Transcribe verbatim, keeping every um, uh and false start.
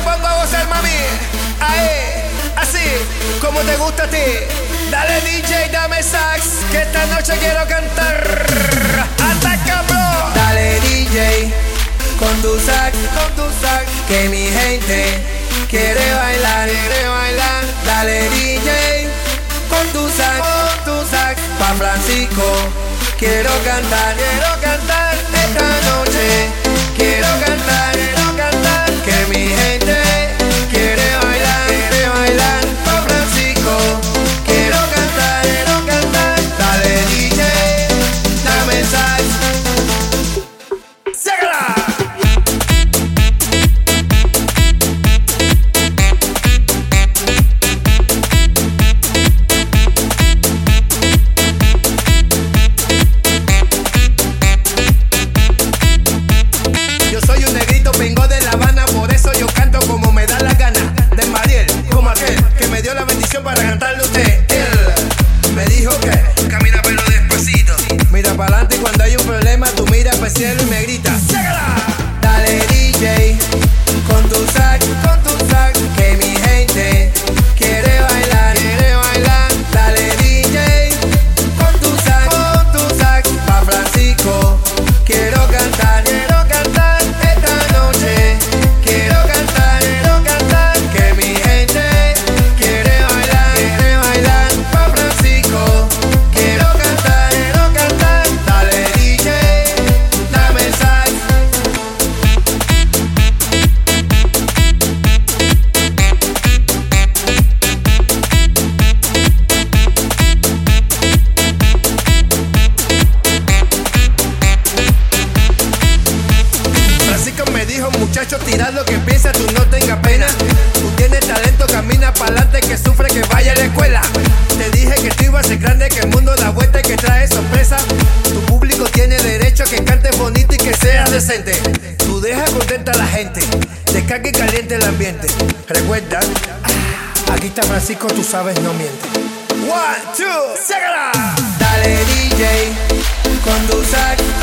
pongo a gozar, mami. Ahí, así, como te gusta a ti. Dale D J, dame sax, que esta noche quiero cantar. Ataca, bro. Dale D J, con tu sax, con tu sax, que mi gente quiere bailar, quiere bailar. Dale D J, con tu sax, con tu sax, pa' Francisco. Quiero cantar, quiero cantar esta noche. Quiero cantar, quiero cantar, que mi gente quiere bailar, quiere bailar. Pa' Francisco, quiero cantar, quiero cantar. Dale D J, dame sax. ¡Ségala! Vengo de La Habana, por eso yo canto como me da la gana. De Mariel, como aquel que me dio la bendición para cantarle a usted. Él me dijo que camina pero despacito. Mira para adelante y cuando hay un problema tú miras para el cielo y me gritas. ¡Ságala! Dale D J, con tu sax, con tu sax, que mi gente quiere bailar, quiere bailar. Dale D J, con tu sax, con tu sax, pa' Francisco. Quiero cantar, quiero cantar. Quiero cantar, quiero cantar, que mi gente quiere bailar, quiere bailar. Pa' Francisco, quiero cantar, quiero cantar. Dale D J, dame sax. Francisco me dijo, muchacho, tira lo que piensa, tú no tengas pena. Tú tienes talento, camina pa'lante, que sufre, que vaya a la escuela. Te dije que tú ibas a ser grande, que el mundo da vuelta y que trae sorpresa. Tu público tiene derecho a que cantes bonito y que seas decente. Tú dejas contenta a la gente, descarga y caliente el ambiente. Recuerda, aquí está Francisco, tú sabes, no miente. One, two, ¡ságala! Dale D J, con tu sax,